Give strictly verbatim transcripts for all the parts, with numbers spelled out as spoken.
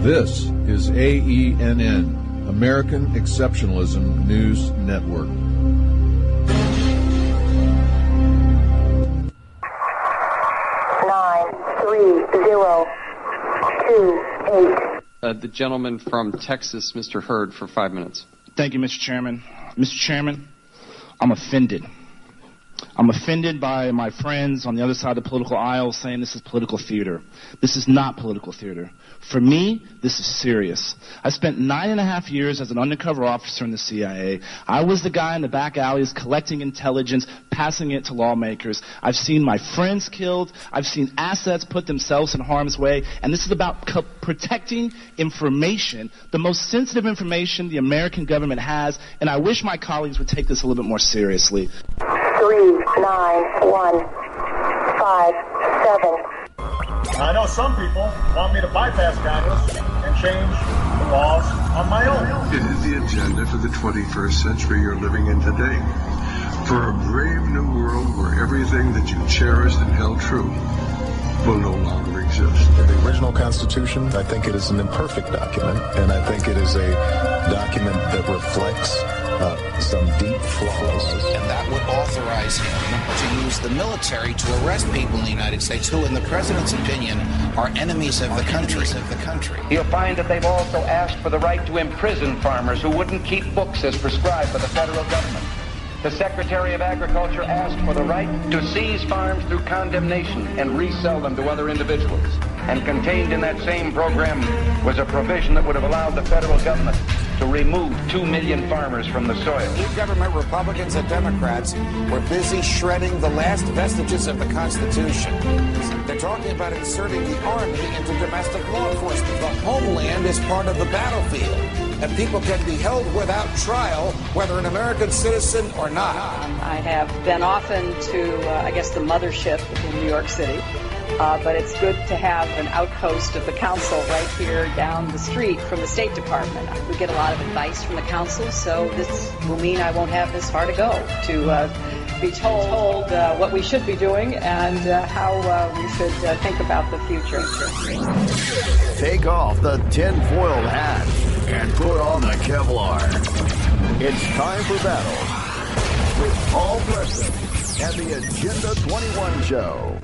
This is A E N N, American Exceptionalism News Network. Nine, three, zero, two, eight. Uh, the gentleman from Texas, Mister Hurd, for five minutes. Thank you, Mister Chairman. Mister Chairman, I'm offended. I'm offended by my friends on the other side of the political aisle saying this is political theater. This is not political theater. For me, this is serious. I spent nine and a half years as an undercover officer in the C I A. I was the guy in the back alleys collecting intelligence, passing it to lawmakers. I've seen my friends killed. I've seen assets put themselves in harm's way. And this is about co- protecting information, the most sensitive information the American government has. And I wish my colleagues would take this a little bit more seriously. Three, nine, one, five, seven. I know some people want me to bypass Congress and change the laws on my own. It is the agenda for the twenty-first century you're living in today. For a brave new world where everything that you cherished and held true will no longer exist. The original Constitution, I think it is an imperfect document, and I think it is a document that reflects uh, some deep flaws. And that would authorize him to use the military to arrest people in the United States who, in the president's opinion, are enemies of the country. Of the country. You'll find that they've also asked for the right to imprison farmers who wouldn't keep books as prescribed by the federal government. The Secretary of Agriculture asked for the right to seize farms through condemnation and resell them to other individuals. And contained in that same program was a provision that would have allowed the federal government to remove two million farmers from the soil. New government, Republicans and Democrats, were busy shredding the last vestiges of the Constitution. They're talking about inserting the Army into domestic law enforcement. The homeland is part of the battlefield, and people can be held without trial, whether an American citizen or not. Um, I have been often to, uh, I guess, the mothership in New York City. Uh, but it's good to have an outpost of the council right here down the street from the State Department. We get a lot of advice from the council, so this will mean I won't have this far to go to uh, be told, told uh, what we should be doing and uh, how uh, we should uh, think about the future. Take off the tin-foiled hat and put on the Kevlar. It's time for battle with Paul Preston and the Agenda twenty-one Show.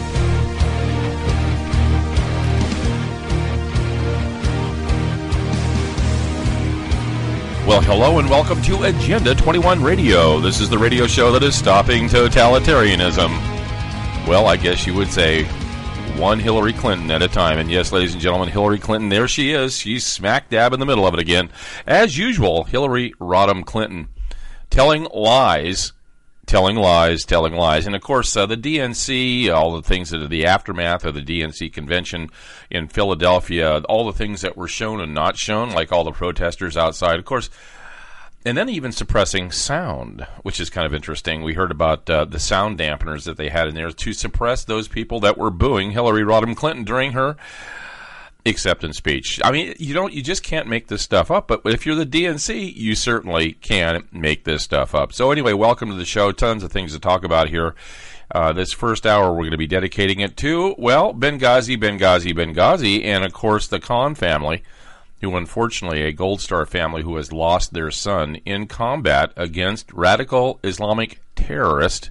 Well, hello and welcome to Agenda twenty-one Radio. This is the radio show that is stopping totalitarianism. Well, I guess you would say one Hillary Clinton at a time. And yes, ladies and gentlemen, Hillary Clinton, there she is. She's smack dab in the middle of it again. As usual, Hillary Rodham Clinton telling lies, telling lies, telling lies. And, of course, uh, the D N C, all the things that are the aftermath of the D N C convention in Philadelphia, all the things that were shown and not shown, like all the protesters outside, of course. And then even suppressing sound, which is kind of interesting. We heard about uh, the sound dampeners that they had in there to suppress those people that were booing Hillary Rodham Clinton during her acceptance speech. I mean, you don't, you just can't make this stuff up. But if you're the D N C, you certainly can make this stuff up. So anyway, welcome to the show. Tons of things to talk about here. Uh, this first hour, we're going to be dedicating it to, well, Benghazi, Benghazi, Benghazi, and of course the Khan family, who unfortunately, a Gold Star family who has lost their son in combat against radical Islamic terrorists.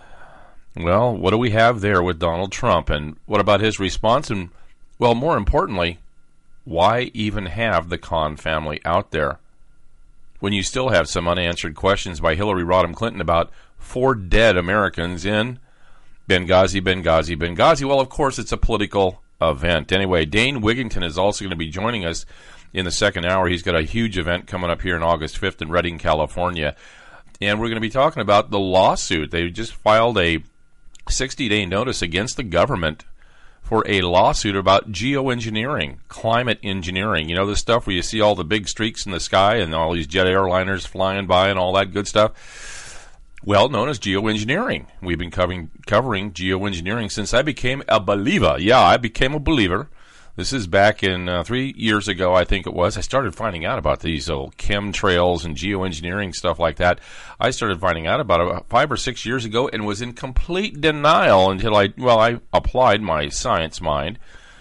Well, what do we have there with Donald Trump? And what about his response? And well, more importantly, why even have the Khan family out there when you still have some unanswered questions by Hillary Rodham Clinton about four dead Americans in Benghazi, Benghazi, Benghazi? Well, of course, it's a political event. Anyway, Dane Wigington is also going to be joining us in the second hour. He's got a huge event coming up here on August fifth in Redding, California. And we're going to be talking about the lawsuit. They just filed a sixty-day notice against the government for a lawsuit about geoengineering, climate engineering. You know, the stuff where you see all the big streaks in the sky and all these jet airliners flying by and all that good stuff. Well, known as geoengineering. We've been covering, covering geoengineering since I became a believer. Yeah, I became a believer. This is back in uh, three years ago, I think it was. I started finding out about these old chemtrails and geoengineering stuff like that. I started finding out about it five or six years ago and was in complete denial until I, well, I applied my science mind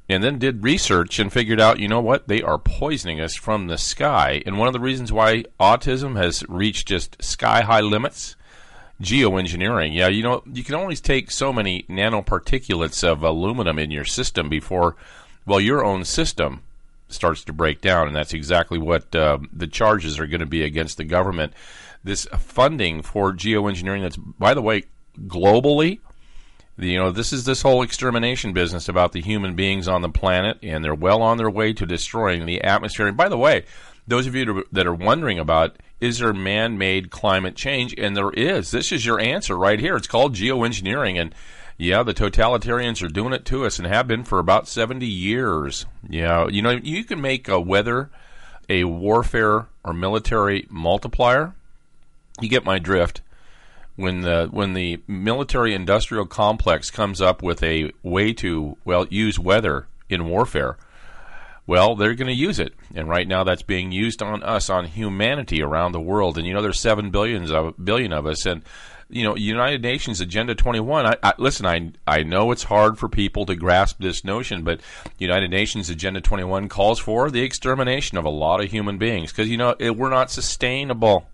and then did research and figured out, you know what, they are poisoning us from the sky. And one of the reasons why autism has reached just sky-high limits, geoengineering. Yeah, you know, you can only take so many nanoparticulates of aluminum in your system before, well, your own system starts to break down, and that's exactly what uh, the charges are going to be against the government. This funding for geoengineering that's, by the way, globally, you know, this is this whole extermination business about the human beings on the planet, and they're well on their way to destroying the atmosphere. And by the way, those of you that are wondering about, is there man-made climate change? And there is. This is your answer right here. It's called geoengineering, and yeah, the totalitarians are doing it to us and have been for about seventy years. Yeah, you know, you can make a weather, a warfare, or military multiplier. You get my drift. When the when the military-industrial complex comes up with a way to, well, use weather in warfare, well, they're going to use it. And right now that's being used on us, on humanity around the world. And, you know, there's seven billions of, billion of us. And, you know, United Nations Agenda twenty-one, I, I, listen, I, I know it's hard for people to grasp this notion, but United Nations Agenda twenty-one calls for the extermination of a lot of human beings because, you know, it, we're not sustainable.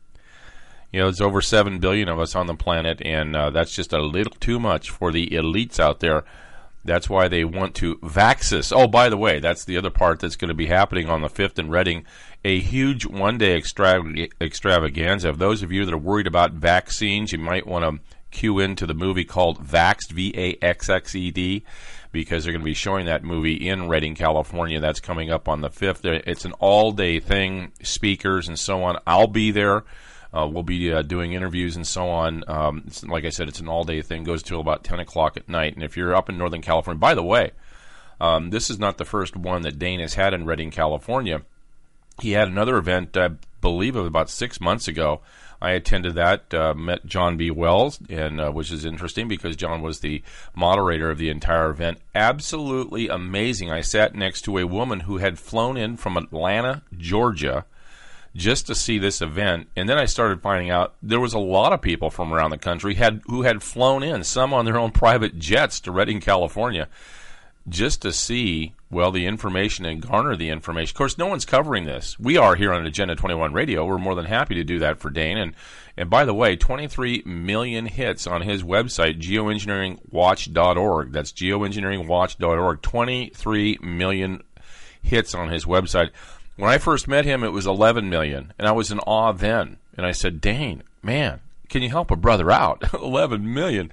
You know, there's over seven billion of us on the planet, and uh, that's just a little too much for the elites out there. That's why they want to vax us. Oh, by the way, that's the other part that's going to be happening on the fifth in Reading, a huge one-day extra- extravaganza. If those of you that are worried about vaccines, you might want to cue into the movie called Vaxxed, V A X X E D, because they're going to be showing that movie in Redding, California. That's coming up on the fifth. It's an all-day thing, speakers and so on. I'll be there. Uh, we'll be uh, doing interviews and so on. Um, it's, like I said, it's an all-day thing. Goes till about ten o'clock at night. And if you're up in Northern California, by the way, um, this is not the first one that Dane has had in Redding, California. He had another event, I believe, of about six months ago. I attended that, uh, met John B. Wells, and uh, which is interesting because John was the moderator of the entire event. Absolutely amazing. I sat next to a woman who had flown in from Atlanta, Georgia, just to see this event, and then I started finding out there was a lot of people from around the country had who had flown in, some on their own private jets to Redding, California, just to see, well, the information and garner the information. Of course, no one's covering this. We are here on Agenda twenty-one Radio. We're more than happy to do that for Dane. And, and by the way, twenty-three million hits on his website, geoengineering watch dot org. That's geoengineering watch dot org. twenty-three million hits on his website. When I first met him, it was eleven million, and I was in awe then. And I said, Dane, man, can you help a brother out? eleven million.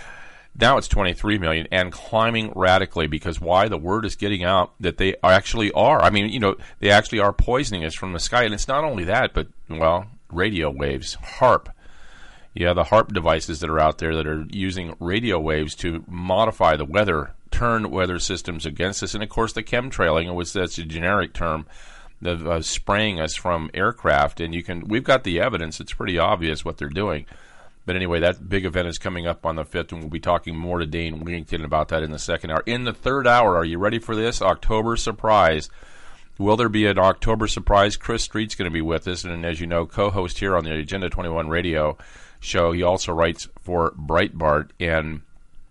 Now it's twenty-three million and climbing radically because why? The word is getting out that they actually are. I mean, you know, they actually are poisoning us from the sky. And it's not only that, but, well, radio waves, HAARP. Yeah, the HAARP devices that are out there that are using radio waves to modify the weather, turn weather systems against us. And, of course, the chemtrailing, which that's a generic term, of uh, spraying us from aircraft. And you can, we've got the evidence. It's pretty obvious what they're doing. But anyway, that big event is coming up on the fifth, and we'll be talking more to Dane Wigington about that in the second hour. In the third hour, are you ready for this? October surprise. Will there be an October surprise? Chris Street's going to be with us, and as you know, co-host here on the Agenda twenty-one Radio show. He also writes for Breitbart. And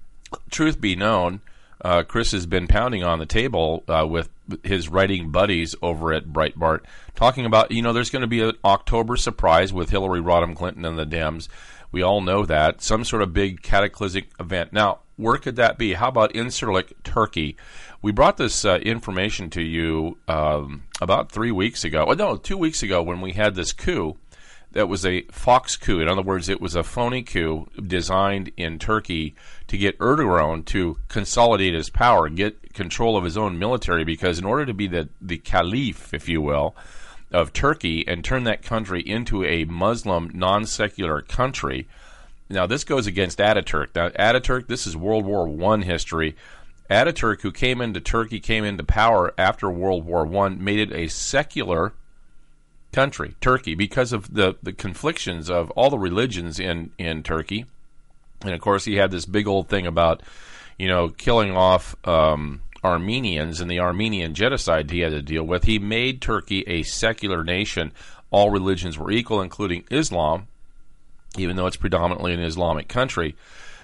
truth be known, uh, Chris has been pounding on the table uh, with his writing buddies over at Breitbart, talking about, you know, there's going to be an October surprise with Hillary Rodham Clinton and the Dems. We all know that. Some sort of big cataclysmic event. Now, where could that be? How about Incirlik, Turkey? We brought this uh, information to you um, about three weeks ago. Oh, no, two weeks ago when we had this coup that was a Fox coup. In other words, it was a phony coup designed in Turkey to get Erdogan to consolidate his power, get control of his own military, because in order to be the, the caliph, if you will, of Turkey and turn that country into a Muslim, non-secular country. Now, this goes against Ataturk. Now, Ataturk, this is World War One history. Ataturk, who came into Turkey, came into power after World War One, made it a secular country, Turkey, because of the, the conflictions of all the religions in, in Turkey. And, of course, he had this big old thing about, you know, killing off Um, Armenians and the Armenian genocide he had to deal with. He made Turkey a secular nation. All religions were equal, including Islam, even though it's predominantly an Islamic country.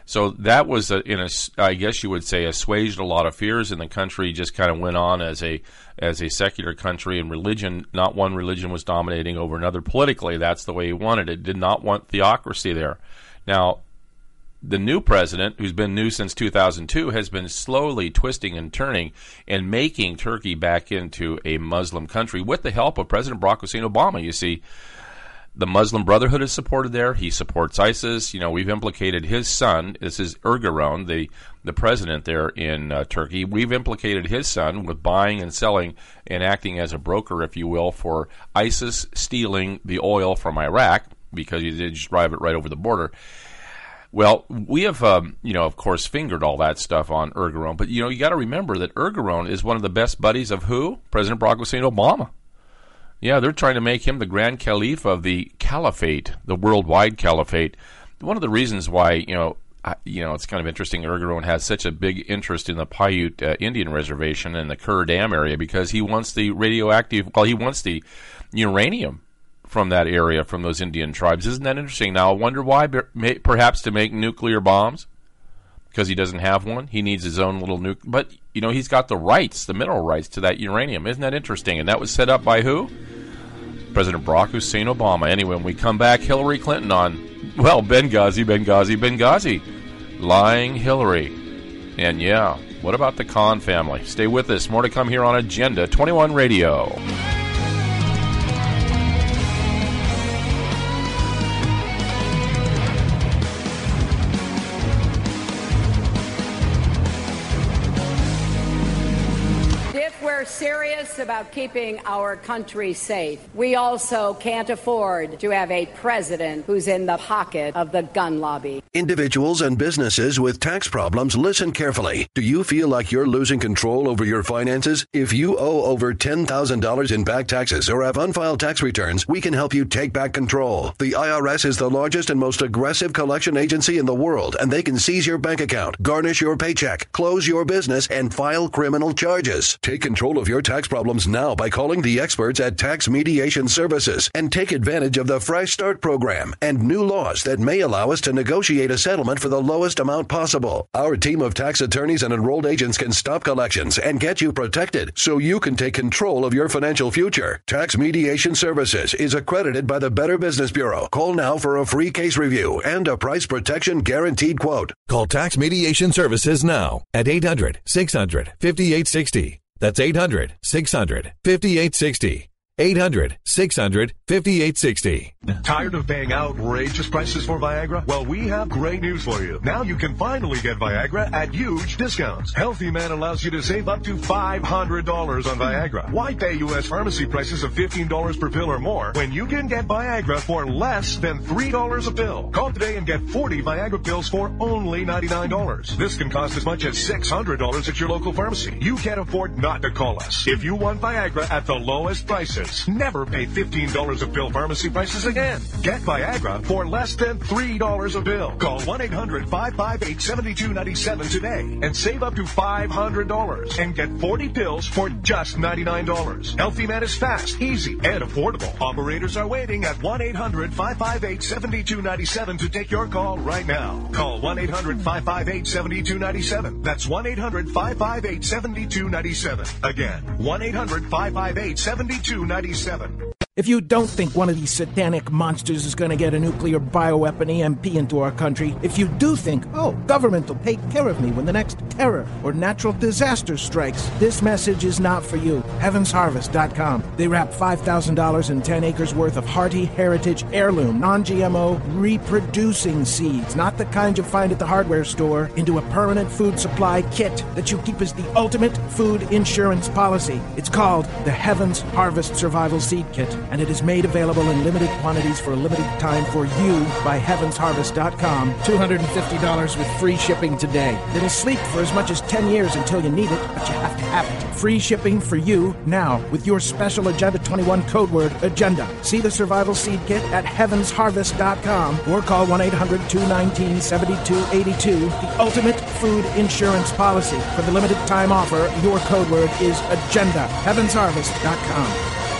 So that was, a, in a, I guess you would say, assuaged a lot of fears, and the country just kind of went on as a as a secular country, and religion, not one religion was dominating over another politically. That's the way he wanted it. Did not want theocracy there. Now, the new president, who's been new since two thousand two, has been slowly twisting and turning and making Turkey back into a Muslim country with the help of President Barack Hussein Obama. You see, the Muslim Brotherhood is supported there. He supports ISIS. You know, we've implicated his son. This is Erdogan, the the president there in uh, Turkey. We've implicated his son with buying and selling and acting as a broker, if you will, for ISIS stealing the oil from Iraq, because he did just drive it right over the border. Well, we have, um, you know, of course, fingered all that stuff on Erdogan. But, you know, you got to remember that Erdogan is one of the best buddies of who? President Barack Hussein Obama. Yeah, they're trying to make him the Grand Caliph of the Caliphate, the worldwide Caliphate. One of the reasons why, you know, I, you know, it's kind of interesting, Erdogan has such a big interest in the Paiute uh, Indian Reservation and the Kur Dam area, because he wants the radioactive, well, he wants the uranium from that area, from those Indian tribes. Isn't that interesting? Now, I wonder why, perhaps to make nuclear bombs, because he doesn't have one. He needs his own little nuke. But, you know, he's got the rights, the mineral rights to that uranium. Isn't that interesting? And that was set up by who? President Barack Hussein Obama. Anyway, when we come back, Hillary Clinton on, well, Benghazi, Benghazi, Benghazi. Lying Hillary. And, yeah, what about the Khan family? Stay with us. More to come here on Agenda twenty-one Radio. Serious about keeping our country safe, we also can't afford to have a president who's in the pocket of the gun lobby. Individuals and businesses with tax problems, listen carefully. Do you feel like you're losing control over your finances? If you owe over ten thousand dollars in back taxes or have unfiled tax returns, we can help you take back control. The I R S is the largest and most aggressive collection agency in the world, and they can seize your bank account, garnish your paycheck, close your business, and file criminal charges. Take control of your tax problems now by calling the experts at Tax Mediation Services and take advantage of the Fresh Start program and new laws that may allow us to negotiate a settlement for the lowest amount possible. Our team of tax attorneys and enrolled agents can stop collections and get you protected so you can take control of your financial future. Tax Mediation Services is accredited by the Better Business Bureau. Call now for a free case review and a price protection guaranteed quote. Call Tax Mediation Services now at eight hundred, six hundred, fifty-eight sixty. That's eight hundred, six hundred, fifty-eight sixty. eight hundred, six hundred, fifty-eight sixty. Tired of paying outrageous prices for Viagra? Well, we have great news for you. Now you can finally get Viagra at huge discounts. Healthy Man allows you to save up to five hundred dollars on Viagra. Why pay U S pharmacy prices of fifteen dollars per pill or more when you can get Viagra for less than three dollars a pill? Call today and get forty Viagra pills for only ninety-nine dollars. This can cost as much as six hundred dollars at your local pharmacy. You can't afford not to call us. If you want Viagra at the lowest prices, never pay fifteen dollars a pill pharmacy prices again. Get Viagra for less than three dollars a pill. Call one eight hundred, five five eight, seven two nine seven today and save up to five hundred dollars and get forty pills for just ninety-nine dollars. Healthy Man is fast, easy, and affordable. Operators are waiting at one eight hundred, five five eight, seven two nine seven to take your call right now. Call one eight hundred, five five eight, seven two nine seven. That's one eight hundred, five five eight, seven two nine seven. Again, one eight hundred, five five eight, seven two nine seven. If you don't think one of these satanic monsters is going to get a nuclear bioweapon E M P into our country, if you do think, oh, government will take care of me when the next terror or natural disaster strikes, this message is not for you. heavens harvest dot com. They wrap five thousand dollars and ten acres worth of hearty heritage heirloom, non-G M O, reproducing seeds, not the kind you find at the hardware store, into a permanent food supply kit that you keep as the ultimate food insurance policy. It's called the Heavens Harvest Survival Seed Kit, and it is made available in limited quantities for a limited time for you by heavens harvest dot com. two hundred fifty dollars with free shipping today. It'll sleep for as much as ten years until you need it, but you have to have it. Free shipping for you now with your special Agenda twenty-one code word, Agenda. See the Survival Seed Kit at heavens harvest dot com or call one eight hundred, two one nine, seven two eight two. The ultimate food insurance policy. For the limited time offer, your code word is Agenda. heavens harvest dot com.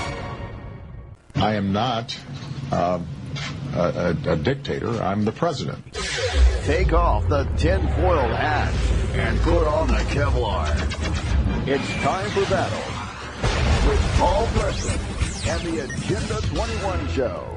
I am not uh, a, a, a dictator. I'm the president. Take off the tinfoil hat and put on the Kevlar. It's time for battle with Paul Preston and the Agenda twenty-one Show.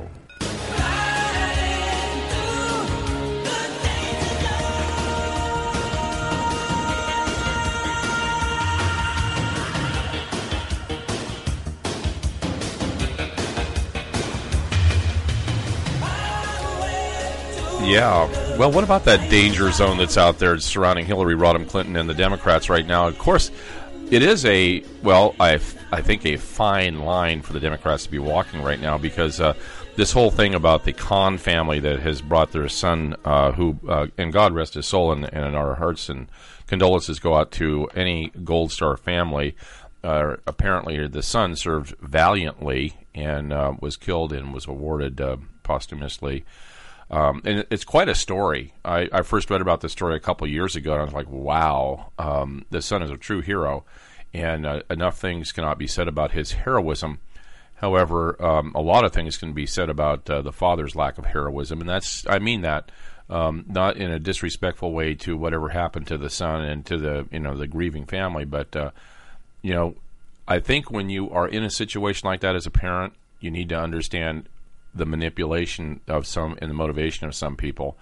Yeah. Well, what about that danger zone that's out there surrounding Hillary Rodham Clinton and the Democrats right now? Of course, it is a, well, I, I think a fine line for the Democrats to be walking right now, because uh, this whole thing about the Khan family that has brought their son, uh, who, uh, and God rest his soul, and, and our hearts and condolences go out to any Gold Star family. Uh, apparently, the son served valiantly and uh, was killed and was awarded uh, posthumously. Um, and it's quite a story. I, I first read about this story a couple years ago, and I was like, wow, um, the son is a true hero, and uh, enough things cannot be said about his heroism. However, um, a lot of things can be said about uh, the father's lack of heroism, and that's, I mean that, um, not in a disrespectful way to whatever happened to the son and to the, you know, the grieving family, but, uh, you know, I think when you are in a situation like that as a parent, you need to understand the manipulation of some and the motivation of some people.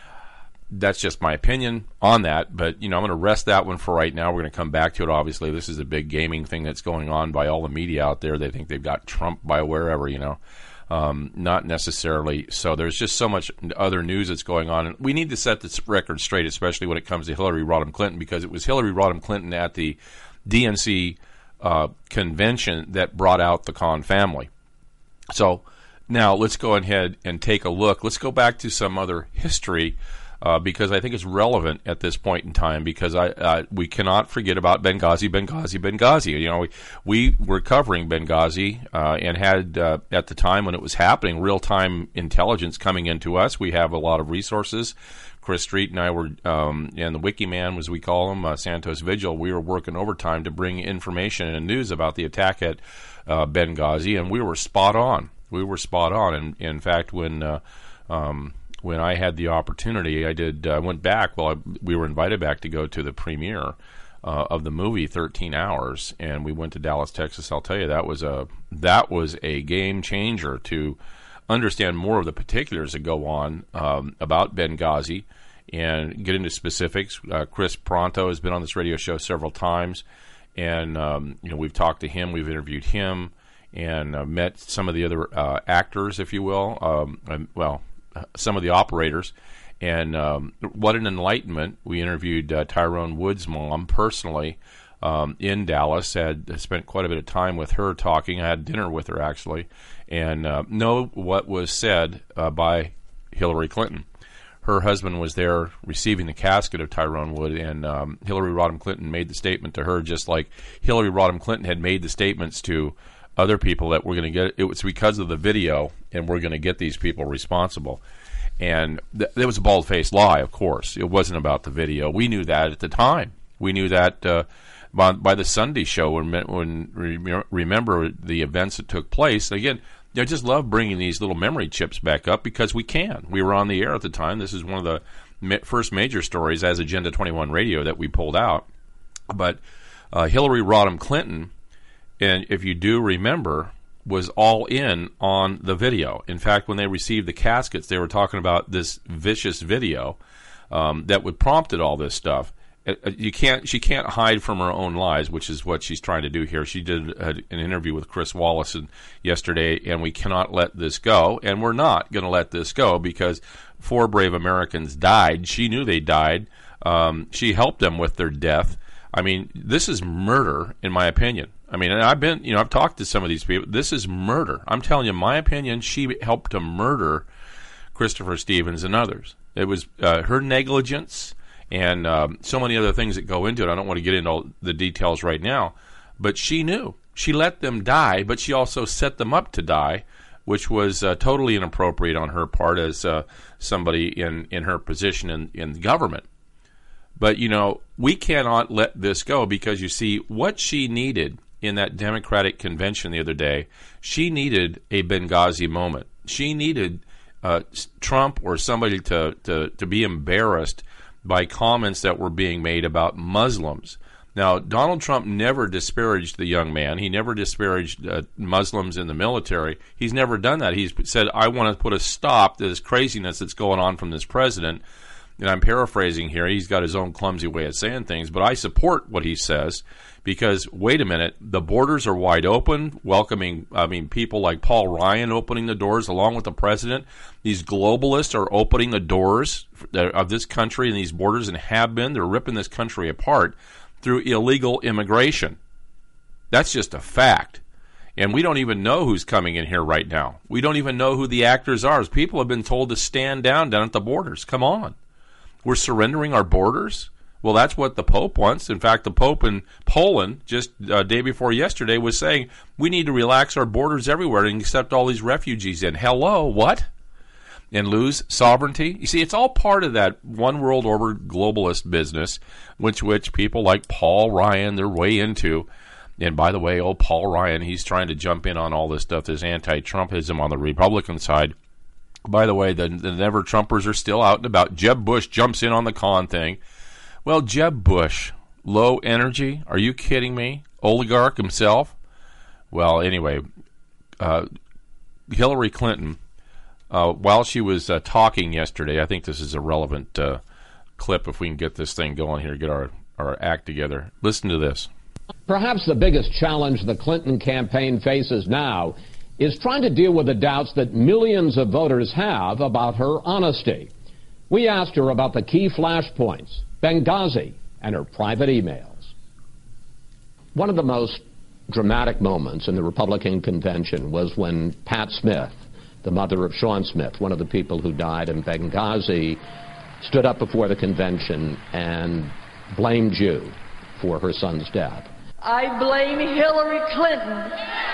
That's just my opinion on that, but you know, I'm going to rest that one for right now. We're going to come back to it. Obviously, this is a big gaming thing that's going on by all the media out there. They think they've got Trump by wherever, you know. Um, not necessarily. So there's just so much other news that's going on, and we need to set this record straight, especially when it comes to Hillary Rodham Clinton, because it was Hillary Rodham Clinton at the D N C uh, convention that brought out the Khan family. So now, let's go ahead and take a look. Let's go back to some other history, uh, because I think it's relevant at this point in time, because I uh, we cannot forget about Benghazi, Benghazi, Benghazi. You know, we, we were covering Benghazi uh, and had, uh, at the time when it was happening, real-time intelligence coming into us. We have a lot of resources. Chris Street and I were, um, and the Wiki Man, as we call him, uh, Santos Vigil, we were working overtime to bring information and news about the attack at uh, Benghazi, and we were spot on. We were spot on, and in fact, when uh, um, when I had the opportunity, I did. I uh, went back. Well, I, we were invited back to go to the premiere uh, of the movie, thirteen hours, and we went to Dallas, Texas. I'll tell you, that was a that was a game changer to understand more of the particulars that go on um, about Benghazi and get into specifics. Uh, Chris Pronto has been on this radio show several times, and um, you know, we've talked to him, we've interviewed him, and uh, met some of the other uh, actors, if you will, um, and, well, some of the operators. And um, what an enlightenment. We interviewed uh, Tyrone Wood's mom personally um, in Dallas, had spent quite a bit of time with her talking. I had dinner with her, actually, and uh, know what was said uh, by Hillary Clinton. Her husband was there receiving the casket of Tyrone Wood, and um, Hillary Rodham Clinton made the statement to her, just like Hillary Rodham Clinton had made the statements to other people that we're going to get. It was because of the video, and we're going to get these people responsible. And th- there was a bald-faced lie, of course. It wasn't about the video. We knew that at the time. We knew that uh, by, by the Sunday show, when, when re- remember the events that took place. Again, I just love bringing these little memory chips back up because we can. We were on the air at the time. This is one of the ma- first major stories as Agenda twenty-one Radio that we pulled out. But uh, Hillary Rodham Clinton, and if you do remember, was all in on the video. In fact, when they received the caskets, they were talking about this vicious video um, that would prompted all this stuff. You can't. She can't hide from her own lies, which is what she's trying to do here. She did a, an interview with Chris Wallace yesterday, and we cannot let this go. And we're not going to let this go because four brave Americans died. She knew they died. Um, she helped them with their death. I mean, this is murder, in my opinion. I mean, and I've been, you know, I've talked to some of these people. This is murder. I'm telling you, my opinion, she helped to murder Christopher Stevens and others. It was uh, her negligence and um, so many other things that go into it. I don't want to get into all the details right now, but she knew. She let them die, but she also set them up to die, which was uh, totally inappropriate on her part as uh, somebody in, in her position in, in the government. But, you know, we cannot let this go because, you see, what she needed in that Democratic convention the other day, she needed a Benghazi moment. She needed uh, Trump or somebody to, to, to be embarrassed by comments that were being made about Muslims. Now, Donald Trump never disparaged the young man. He never disparaged uh, Muslims in the military. He's never done that. He's said, I want to put a stop to this craziness that's going on from this president. And I'm paraphrasing here. He's got his own clumsy way of saying things. But I support what he says because, wait a minute, the borders are wide open, welcoming, I mean, people like Paul Ryan opening the doors along with the president. These globalists are opening the doors of this country and these borders and have been. They're ripping this country apart through illegal immigration. That's just a fact. And we don't even know who's coming in here right now. We don't even know who the actors are. People have been told to stand down down at the borders. Come on. We're surrendering our borders? Well, that's what the Pope wants. In fact, the Pope in Poland, just a day before yesterday, was saying we need to relax our borders everywhere and accept all these refugees in. Hello, what? And lose sovereignty? You see, it's all part of that one world order globalist business, which which people like Paul Ryan, they're way into. And by the way, oh, Paul Ryan, he's trying to jump in on all this stuff, this anti-Trumpism on the Republican side. By the way, the, the never-Trumpers are still out and about. Jeb Bush jumps in on the con thing. Well, Jeb Bush, low energy? Are you kidding me? Oligarch himself? Well, anyway, uh, Hillary Clinton, uh, while she was uh, talking yesterday, I think this is a relevant uh, clip if we can get this thing going here, get our, our act together. Listen to this. Perhaps the biggest challenge the Clinton campaign faces now is trying to deal with the doubts that millions of voters have about her honesty. We asked her about the key flashpoints, Benghazi, and her private emails. One of the most dramatic moments in the Republican convention was when Pat Smith, the mother of Sean Smith, one of the people who died in Benghazi, stood up before the convention and blamed you for her son's death. I blame Hillary Clinton.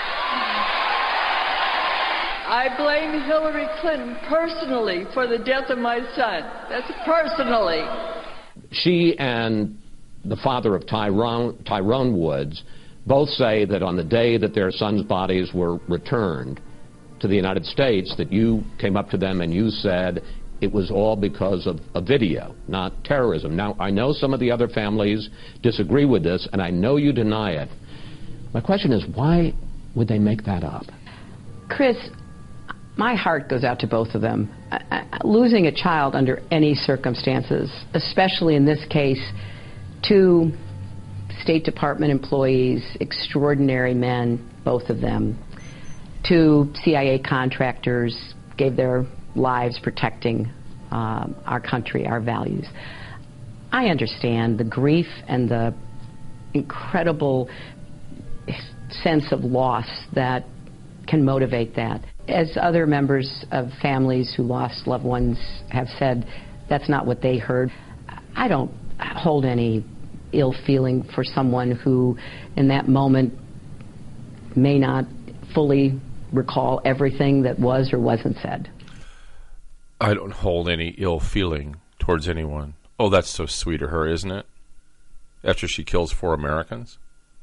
I blame Hillary Clinton personally for the death of my son. That's personally. She and the father of Tyrone, Tyrone Woods both say that on the day that their sons' bodies were returned to the United States, that you came up to them and you said it was all because of a video, not terrorism. Now, I know some of the other families disagree with this, and I know you deny it. My question is, why would they make that up? Chris, my heart goes out to both of them. I, I, losing a child under any circumstances, especially in this case, two State Department employees, extraordinary men, both of them, two C I A contractors, gave their lives protecting um, our country, our values. I understand the grief and the incredible sense of loss that can motivate that. As other members of families who lost loved ones have said, that's not what they heard. I don't hold any ill feeling for someone who, in that moment, may not fully recall everything that was or wasn't said. I don't hold any ill feeling towards anyone. Oh, that's so sweet of her, isn't it? After she kills four Americans?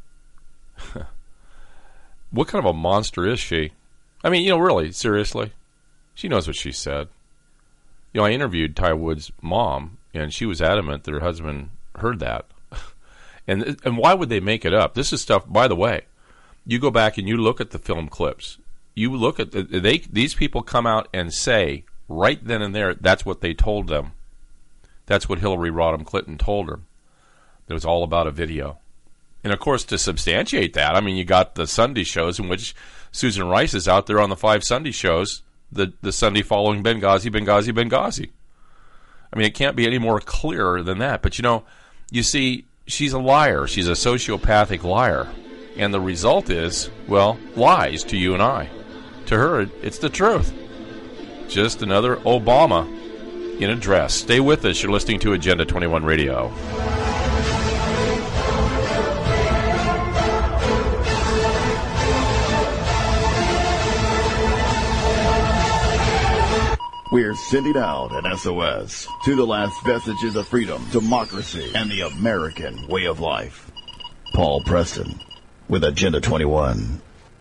What kind of a monster is she? I mean, you know, really, seriously. She knows what she said. You know, I interviewed Ty Wood's mom, and she was adamant that her husband heard that. and and why would they make it up? This is stuff, by the way, you go back and you look at the film clips. You look at, the, they. these people come out and say, right then and there, that's what they told them. That's what Hillary Rodham Clinton told her. It was all about a video. And, of course, to substantiate that, I mean, you got the Sunday shows in which Susan Rice is out there on the five Sunday shows, the, the Sunday following Benghazi, Benghazi, Benghazi. I mean, it can't be any more clear than that. But, you know, you see, she's a liar. She's a sociopathic liar. And the result is, well, lies to you and I. To her, it's the truth. Just another Obama in a dress. Stay with us. You're listening to Agenda twenty-one Radio. We're sending out an S O S to the last vestiges of freedom, democracy, and the American way of life. Paul Preston with Agenda twenty-one.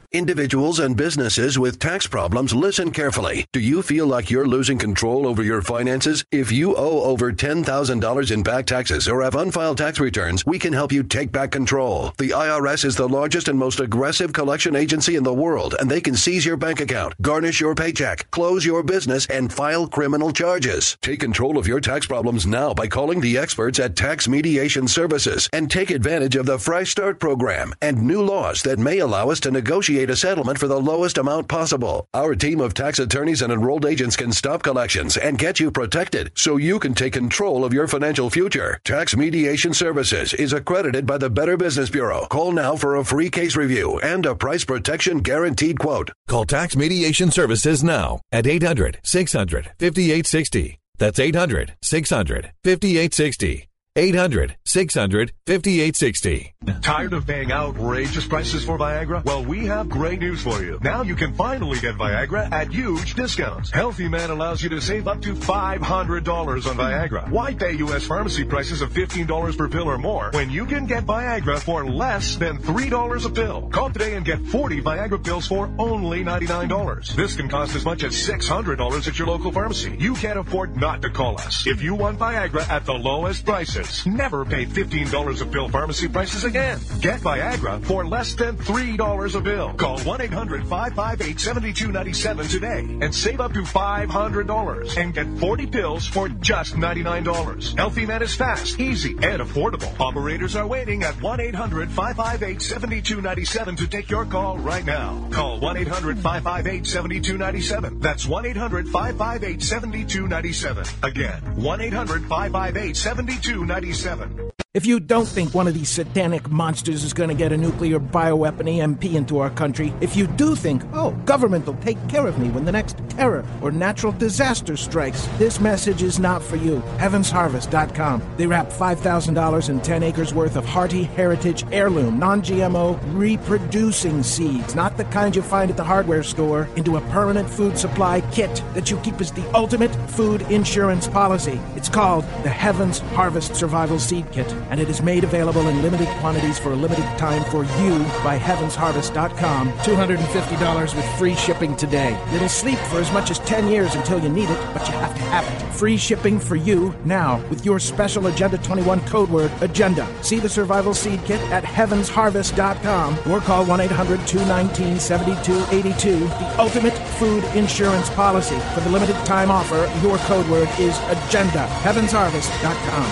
Individuals and businesses with tax problems, listen carefully. Do you feel like you're losing control over your finances? If you owe over ten thousand dollars in back taxes or have unfiled tax returns, we can help you take back control. The I R S is the largest and most aggressive collection agency in the world, and they can seize your bank account, garnish your paycheck, close your business, and file criminal charges. Take control of your tax problems now by calling the experts at Tax Mediation Services and take advantage of the Fresh Start program and new laws that may allow us to negotiate a settlement for the lowest amount possible. Our team of tax attorneys and enrolled agents can stop collections and get you protected so you can take control of your financial future. Tax Mediation Services is accredited by the Better Business Bureau. Call now for a free case review and a price protection guaranteed quote. Call Tax Mediation Services now at eight hundred, six hundred, fifty-eight sixty. That's eight hundred, six hundred, fifty-eight sixty. eight hundred, six hundred, fifty-eight sixty. Tired of paying outrageous prices for Viagra? Well, we have great news for you. Now you can finally get Viagra at huge discounts. Healthy Man allows you to save up to five hundred dollars on Viagra. Why pay U S pharmacy prices of fifteen dollars per pill or more when you can get Viagra for less than three dollars a pill? Call today and get forty Viagra pills for only ninety-nine dollars. This can cost as much as six hundred dollars at your local pharmacy. You can't afford not to call us. If you want Viagra at the lowest prices, never pay fifteen dollars a pill pharmacy prices again. Get Viagra for less than three dollars a pill. Call one eight hundred, five five eight, seven two nine seven today and save up to five hundred dollars and get forty pills for just ninety-nine dollars. Healthy Man is fast, easy, and affordable. Operators are waiting at one eight hundred, five five eight, seven two nine seven to take your call right now. Call one eight hundred, five five eight, seven two nine seven. That's one eight hundred, five five eight, seven two nine seven. Again, one eight hundred, five five eight, seven two nine seven. If you don't think one of these satanic monsters is going to get a nuclear bioweapon E M P into our country, if you do think, oh, government will take care of me when the next terror or natural disaster strikes, this message is not for you. heavens harvest dot com. They wrap five thousand dollars and ten acres worth of hearty heritage heirloom, non-G M O, reproducing seeds, not the kind you find at the hardware store, into a permanent food supply kit that you keep as the ultimate food insurance policy. It's called the Heavens Harvest Survival Seed Kit, and it is made available in limited quantities for a limited time for you by heavens harvest dot com. two hundred fifty dollars with free shipping today. It'll sleep for as much as ten years until you need it, but you have to have it. Free shipping for you now with your special Agenda twenty-one code word, AGENDA. See the Survival Seed Kit at heavens harvest dot com or call one eight hundred, two one nine, seven two eight two. The ultimate food insurance policy. For the limited time offer, your code word is AGENDA. heavens harvest dot com.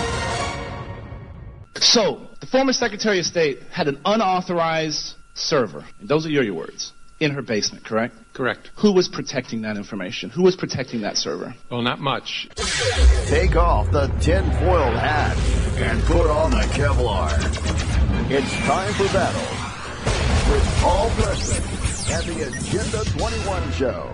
So, the former Secretary of State had an unauthorized server, and those are your, your words, in her basement, correct? Correct. Who was protecting that information? Who was protecting that server? Well, not much. Take off the tinfoil hat and put on the Kevlar. It's time for battle with Paul Preston and the Agenda twenty-one Show.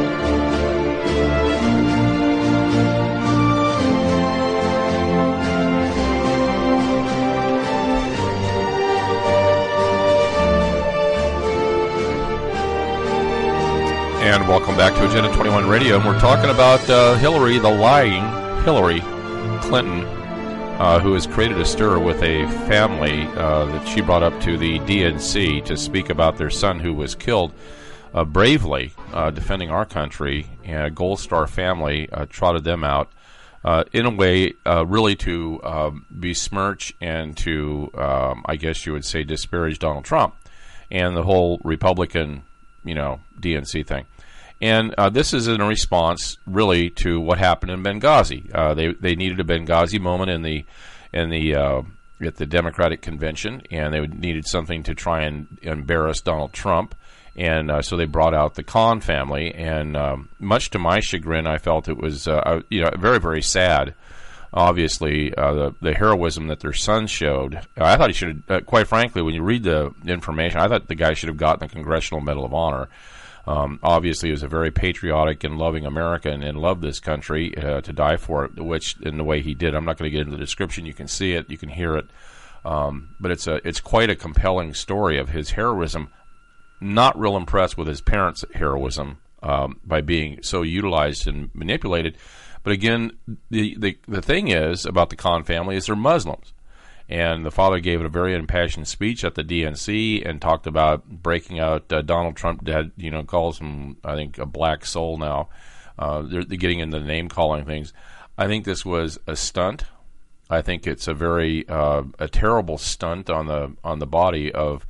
And welcome back to Agenda twenty-one Radio. And we're talking about uh, Hillary, the lying Hillary Clinton, uh, who has created a stir with a family uh, that she brought up to the D N C to speak about their son who was killed uh, bravely uh, defending our country. And a Gold Star family uh, trotted them out uh, in a way uh, really to uh, besmirch and to, um, I guess you would say, disparage Donald Trump and the whole Republican, you know, D N C thing. And uh, this is in response, really, to what happened in Benghazi. Uh, they they needed a Benghazi moment in the in the uh, at the Democratic convention, and they needed something to try and embarrass Donald Trump. And uh, so they brought out the Khan family. And um, much to my chagrin, I felt it was uh, you know very very sad. Obviously, uh, the the heroism that their son showed. I thought he should have, uh, quite frankly, when you read the information, I thought the guy should have gotten the Congressional Medal of Honor. Um, obviously, he was a very patriotic and loving American and loved this country uh, to die for it, which in the way he did. I'm not going to get into the description. You can see it. You can hear it. Um, but it's a it's quite a compelling story of his heroism. Not real impressed with his parents' heroism um, by being so utilized and manipulated. But again, the, the the thing is about the Khan family is they're Muslims. and the father gave a very impassioned speech at the D N C and talked about breaking out. Uh, Donald Trump, dad, you know, calls him, I think, a black soul now. Uh, they're, they're getting into name calling things. I think this was a stunt. I think it's a very uh, a terrible stunt on the on the body of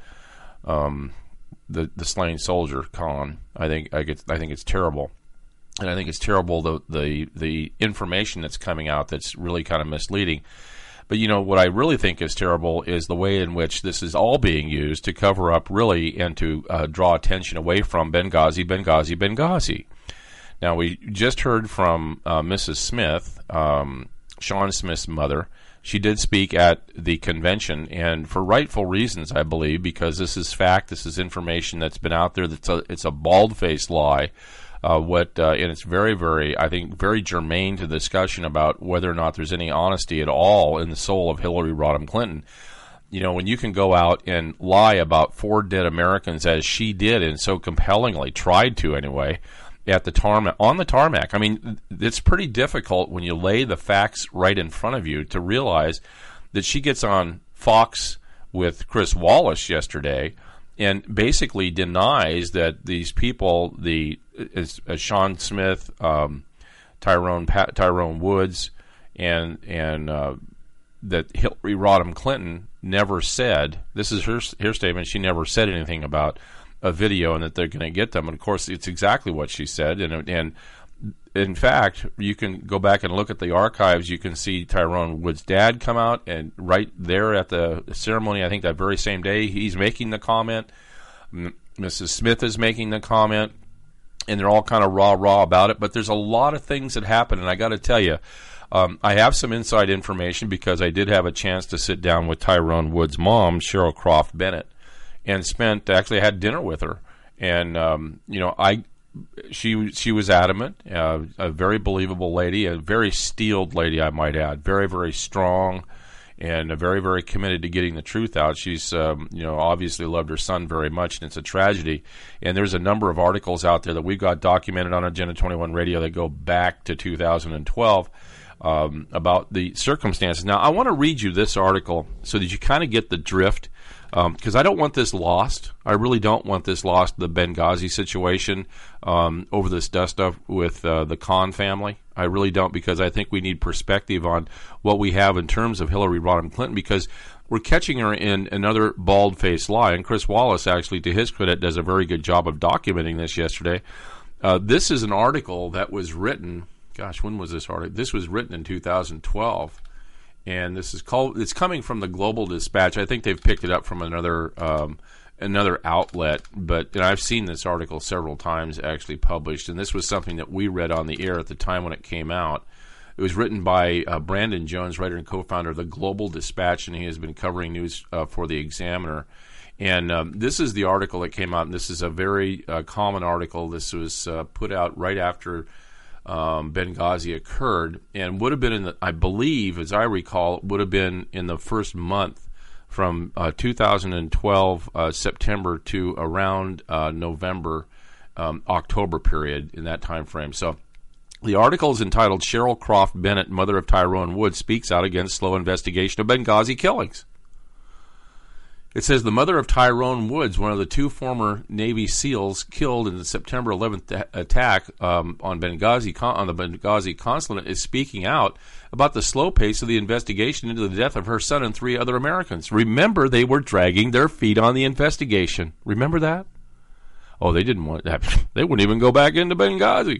um, the the slain soldier Khan. I think I, get, I think it's terrible, and I think it's terrible the the the information that's coming out that's really kind of misleading. But you know what I really think is terrible is the way in which this is all being used to cover up really and to uh, draw attention away from Benghazi, Benghazi, Benghazi. Now we just heard from uh, Missus Smith. Um, Sean Smith's mother. She did speak at the convention, and for rightful reasons, I believe, because this is fact, this is information that's been out there. That's a, it's a bald-faced lie. Uh, what uh, and it's very, very, I think, very germane to the discussion about whether or not there's any honesty at all in the soul of Hillary Rodham Clinton. You know, when you can go out and lie about four dead Americans, as she did, and so compellingly tried to anyway, at the tarmac, on the tarmac. I mean, it's pretty difficult when you lay the facts right in front of you to realize that she gets on Fox with Chris Wallace yesterday and basically denies that these people, the as, as Sean Smith, um, Tyrone Pat, Tyrone Woods, and and uh, that Hillary Rodham Clinton never said. This is her her statement. She never said anything about a video and that they're going to get them. And of course, it's exactly what she said. And and in fact, you can go back and look at the archives. You can see Tyrone Wood's dad come out, and right there at the ceremony, I think that very same day, he's making the comment. Missus Smith is making the comment, and they're all kind of rah-rah about it. But there's a lot of things that happen, and I got to tell you, um, I have some inside information because I did have a chance to sit down with Tyrone Wood's mom, Cheryl Croft Bennett, and spent actually had dinner with her, and um, you know I she she was adamant, uh, a very believable lady, a very steeled lady, I might add, very very strong, and a very very committed to getting the truth out. She's um, you know obviously loved her son very much, and it's a tragedy. And there's a number of articles out there that we've got documented on Agenda twenty-one Radio that go back to two thousand twelve. Um, about the circumstances. Now, I want to read you this article so that you kind of get the drift, because um, I don't want this lost. I really don't want this lost, the Benghazi situation um, over this dust up with uh, the Khan family. I really don't, because I think we need perspective on what we have in terms of Hillary Rodham Clinton, because we're catching her in another bald-faced lie. And Chris Wallace, actually, to his credit, does a very good job of documenting this yesterday. Uh, this is an article that was written... Gosh, when was this article? This was written in two thousand twelve, and this is called. It's coming from the Global Dispatch. I think they've picked it up from another um, another outlet, but and I've seen this article several times actually published. And this was something that we read on the air at the time when it came out. It was written by uh, Brandon Jones, writer and co-founder of the Global Dispatch, and he has been covering news uh, for the Examiner. And um, this is the article that came out, and this is a very uh, common article. This was uh, put out right after Um, Benghazi occurred, and would have been in the, I believe, as I recall, would have been in the first month from uh, two thousand twelve uh, September to around uh, November, um, October period in that time frame. So the article is entitled "Cheryl Croft Bennett, Mother of Tyrone Woods, Speaks Out Against Slow Investigation of Benghazi Killings." It says the mother of Tyrone Woods, one of the two former Navy SEALs killed in the September eleventh attack um, on Benghazi on the Benghazi consulate, is speaking out about the slow pace of the investigation into the death of her son and three other Americans. Remember, they were dragging their feet on the investigation. Remember that? Oh, they didn't want that. They wouldn't even go back into Benghazi.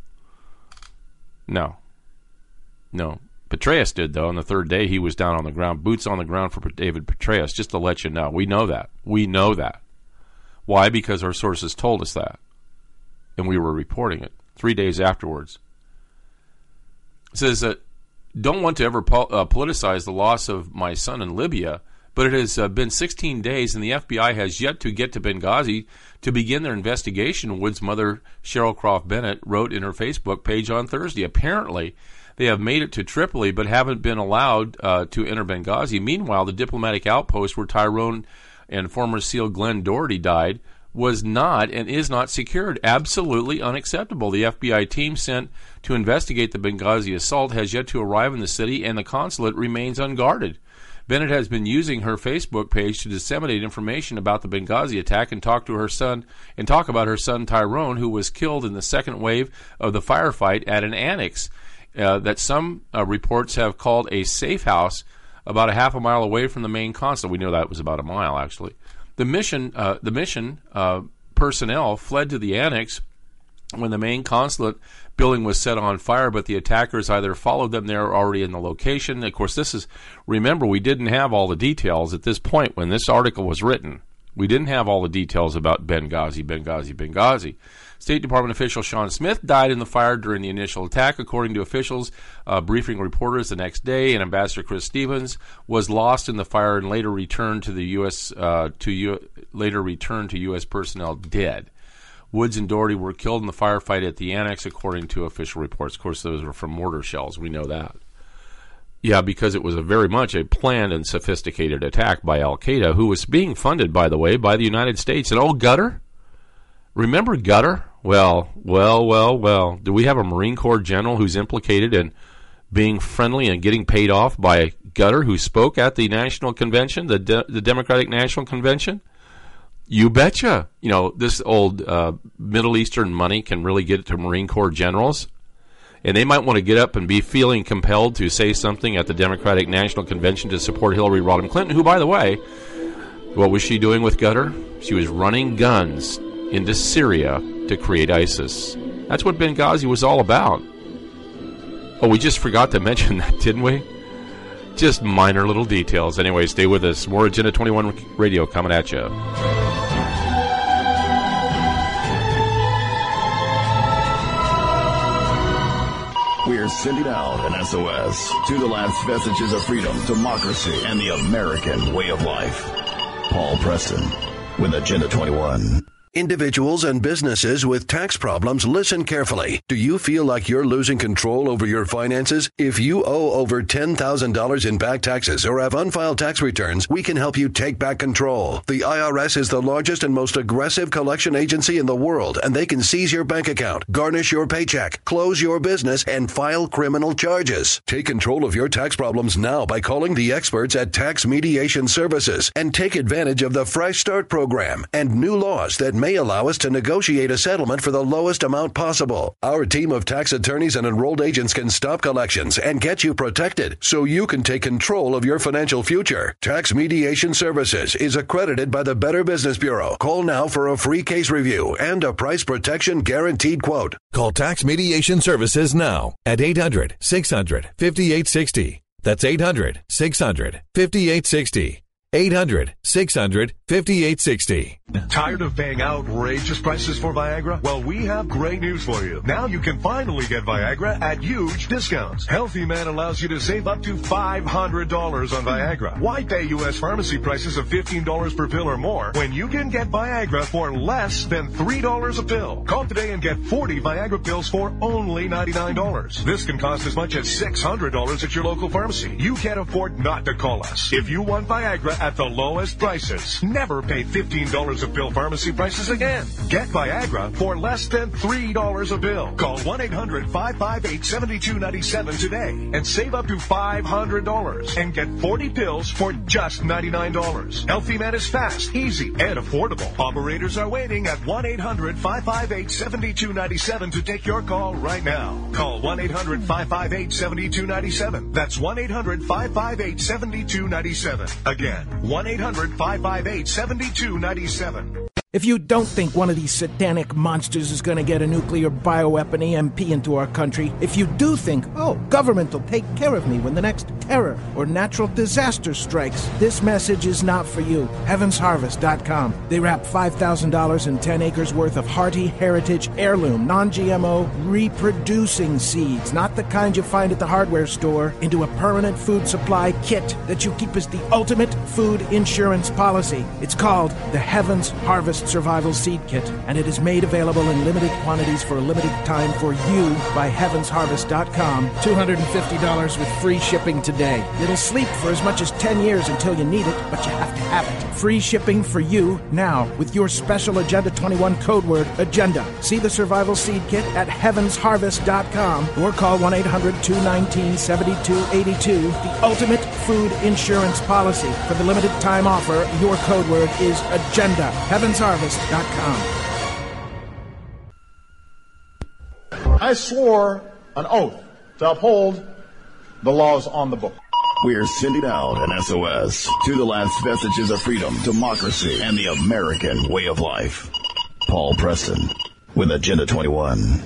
No. No. Petraeus did, though. On the third day, he was down on the ground, boots on the ground for David Petraeus, just to let you know. We know that. We know that. Why? Because our sources told us that. And we were reporting it three days afterwards. It says that, don't want to ever po- uh, politicize the loss of my son in Libya, but it has uh, been sixteen days and the F B I has yet to get to Benghazi to begin their investigation, Wood's mother, Cheryl Croft Bennett, wrote in her Facebook page on Thursday. Apparently, they have made it to Tripoli but haven't been allowed uh, to enter Benghazi. Meanwhile, the diplomatic outpost where Tyrone and former SEAL Glenn Doherty died was not and is not secured. Absolutely unacceptable. The F B I team sent to investigate the Benghazi assault has yet to arrive in the city, and the consulate remains unguarded. Bennett has been using her Facebook page to disseminate information about the Benghazi attack and talk to her son and talk about her son Tyrone, who was killed in the second wave of the firefight at an annex uh, that some uh, reports have called a safe house about a half a mile away from the main consulate. We know that was about a mile, actually. The mission, uh, the mission uh, personnel fled to the annex when the main consulate building was set on fire, but the attackers either followed them there or already in the location. Of course, this is, remember, we didn't have all the details at this point when this article was written. We didn't have all the details about Benghazi, Benghazi, Benghazi. State Department official Sean Smith died in the fire during the initial attack, according to officials uh, briefing reporters the next day, and Ambassador Chris Stevens was lost in the fire and later returned to the U S uh, to U- later returned to U S personnel dead. Woods and Doherty were killed in the firefight at the annex, according to official reports. Of course, those were from mortar shells. We know that. Yeah, because it was a very much a planned and sophisticated attack by Al-Qaeda, who was being funded, by the way, by the United States. And oh, Gutter? Remember Gutter? Well, well, well, well. Do we have a Marine Corps general who's implicated in being friendly and getting paid off by Gutter, who spoke at the National Convention, the De- the Democratic National Convention? You betcha. You know, this old uh, Middle Eastern money can really get to Marine Corps generals. And they might want to get up and be feeling compelled to say something at the Democratic National Convention to support Hillary Rodham Clinton, who, by the way, what was she doing with Gutter? She was running guns into Syria to create ISIS. That's what Benghazi was all about. Oh, we just forgot to mention that, didn't we? Just minor little details. Anyway, stay with us. More Agenda twenty-one Radio coming at you. We're sending out an S O S to the last vestiges of freedom, democracy, and the American way of life. Paul Preston with Agenda twenty-one. Individuals and businesses with tax problems, listen carefully. Do you feel like you're losing control over your finances? If you owe over ten thousand dollars in back taxes or have unfiled tax returns, we can help you take back control. The I R S is the largest and most aggressive collection agency in the world, and they can seize your bank account, garnish your paycheck, close your business, and file criminal charges. Take control of your tax problems now by calling the experts at Tax Mediation Services and take advantage of the Fresh Start program and new laws that may allow us to negotiate a settlement for the lowest amount possible. Our team of tax attorneys and enrolled agents can stop collections and get you protected so you can take control of your financial future. Tax Mediation Services is accredited by the Better Business Bureau. Call now for a free case review and a price protection guaranteed quote. Call Tax Mediation Services now at eight hundred, six hundred, fifty-eight sixty. That's eight hundred, six hundred, fifty-eight sixty. eight hundred, six hundred, fifty-eight sixty. Tired of paying outrageous prices for Viagra? Well, we have great news for you. Now you can finally get Viagra at huge discounts. Healthy Man allows you to save up to five hundred dollars on Viagra. Why pay U S pharmacy prices of fifteen dollars per pill or more when you can get Viagra for less than three dollars a pill? Call today and get forty Viagra pills for only ninety-nine dollars. This can cost as much as six hundred dollars at your local pharmacy. You can't afford not to call us. If you want Viagra at the lowest prices, never pay fifteen dollars a pill pharmacy prices again. Get Viagra for less than three dollars a pill. Call one eight hundred, five five eight, seven two nine seven today and save up to five hundred dollars and get forty pills for just ninety-nine dollars. Healthy Man is fast, easy, and affordable. Operators are waiting at one eight hundred, five five eight, seven two nine seven to take your call right now. Call one eight hundred, five five eight, seven two nine seven. That's one eight hundred, five five eight, seven two nine seven. Again, one eight hundred, five five eight, seven two nine seven. If you don't think one of these satanic monsters is going to get a nuclear bioweapon E M P into our country, if you do think, oh, government will take care of me when the next terror or natural disaster strikes, this message is not for you. heavens harvest dot com. They wrap five thousand dollars and ten acres worth of hearty heritage heirloom, non-G M O, reproducing seeds, not the kind you find at the hardware store, into a permanent food supply kit that you keep as the ultimate food insurance policy. It's called the Heavens Harvest Advanced Survival Seed Kit, and it is made available in limited quantities for a limited time for you by heavens harvest dot com. two hundred fifty dollars with free shipping today. It'll sleep for as much as ten years until you need it, but you have to have it. Free shipping for you now with your special Agenda twenty-one code word, AGENDA. See the Survival Seed Kit at heavens harvest dot com or call one eight hundred two one nine seven two eight two. The ultimate food insurance policy. For the limited time offer, your code word is AGENDA. heavens harvest dot com. I swore an oath to uphold the laws on the book. We're sending out an S O S to the last vestiges of freedom, democracy, and the American way of life. Paul Preston with Agenda twenty-one.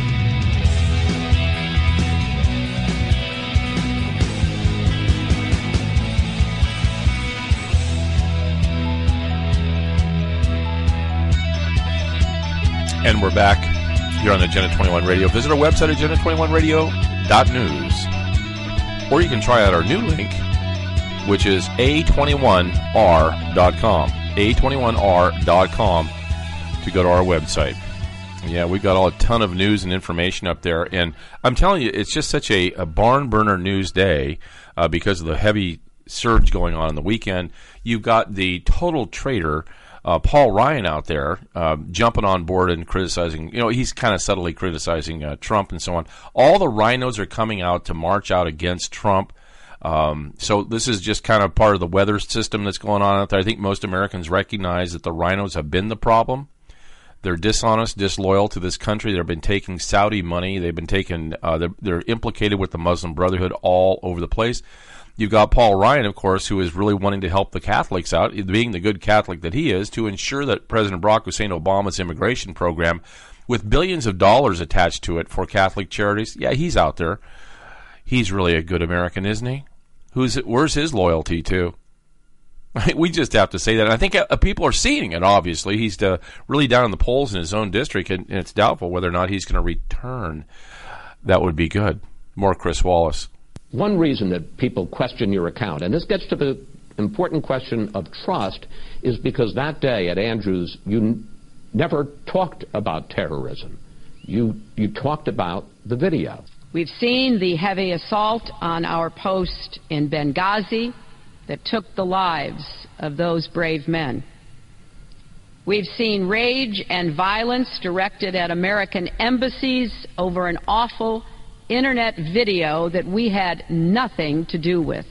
And we're back here on Agenda twenty-one Radio. Visit our website, agenda twenty-one radio dot news. Or you can try out our new link, which is a twenty-one r dot com. a twenty-one r dot com to go to our website. Yeah, we've got all a ton of news and information up there. And I'm telling you, it's just such a, a barn burner news day uh, because of the heavy surge going on in the weekend. You've got the total traitor, Uh, Paul Ryan out there uh, jumping on board and criticizing, you know, he's kind of subtly criticizing uh, Trump and so on. All the rhinos are coming out to march out against Trump. Um, so this is just kind of part of the weather system that's going on out there. I think most Americans recognize that the rhinos have been the problem. They're dishonest, disloyal to this country. They've been taking Saudi money. They've been taking, uh, they're, they're implicated with the Muslim Brotherhood all over the place. You've got Paul Ryan, of course, who is really wanting to help the Catholics out, being the good Catholic that he is, to ensure that President Barack Hussein Obama's immigration program, with billions of dollars attached to it for Catholic charities, yeah, he's out there. He's really a good American, isn't he? Who's where's his loyalty to? We just have to say that. And I think uh, people are seeing it, obviously. He's uh, really down in the polls in his own district, and, and it's doubtful whether or not he's going to return. That would be good. More Chris Wallace. One reason that people question your account, and this gets to the important question of trust, is because that day at Andrews, you n- never talked about terrorism. You, you talked about the video. We've seen the heavy assault on our post in Benghazi that took the lives of those brave men. We've seen rage and violence directed at American embassies over an awful Internet video that we had nothing to do with.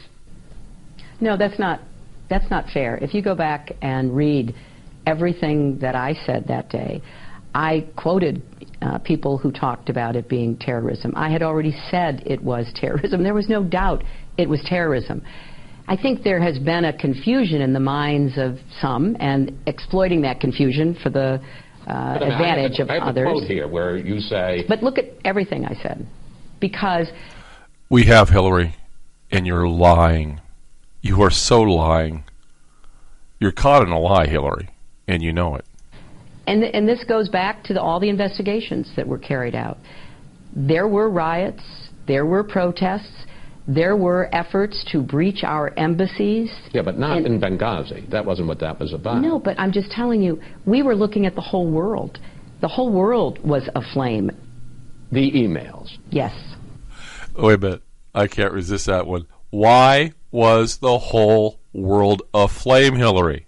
No, that's not, that's not fair. If you go back and read everything that I said that day, I quoted uh, people who talked about it being terrorism. I had already said it was terrorism. There was no doubt it was terrorism. I think there has been a confusion in the minds of some, and exploiting that confusion for the uh, advantage I have, of I have others. A quote here where you say, but look at everything I said. Because we have, Hillary, and you're lying. You are so lying. You're caught in a lie, Hillary, and you know it. And and this goes back to the, all the investigations that were carried out. There were riots. There were protests. There were efforts to breach our embassies. Yeah, but not and, in Benghazi. That wasn't what that was about. No, but I'm just telling you, we were looking at the whole world. The whole world was aflame. The emails. Yes. Wait a minute. I can't resist that one. Why was the whole world aflame, Hillary?